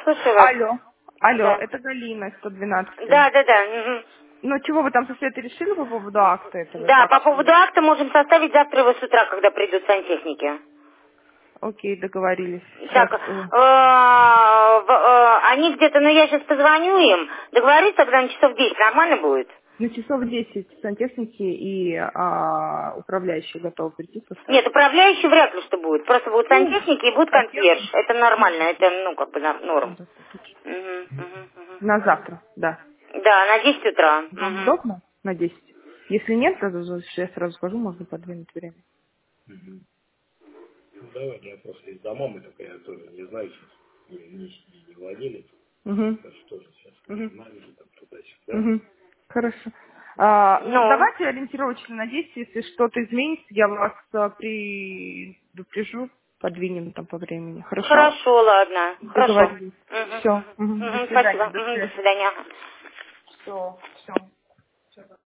слушаю вас. Алло. Алло, Да. это Галина, 112. Да, да, да. Мгм. Ну, чего вы там со Светой решили по поводу акта этого? Да, Как? по поводу акта можем составить завтра его с утра, когда придут сантехники. Окей, договорились. Сейчас. Так, они где-то, ну я сейчас позвоню им. Договорюсь тогда на часов 10, нормально будет? На часов 10 сантехники и управляющие готовы прийти Нет, составить. управляющий вряд ли что будет. Просто будут Ну, сантехники и будет консьерж. сантехники. Это нормально, это, ну, как бы норм. Достаточно. Мгм, мгм, мгм. На завтра, да. Да, на 10 утра. Вам Мгм. удобно? На 10. Если нет, то я сразу скажу, можно подвинуть время. Угу. Угу. Хорошо. Ну, Ну, давайте ориентировочно на 10, если что-то изменится, я вас предупрежу, подвинем там по времени. Хорошо? хорошо, ладно. Хорошо. Договорились. Мгм, Все. мгм. До Мгм, спасибо. свидания. До Мгм, до связи. свидания. Все. Все.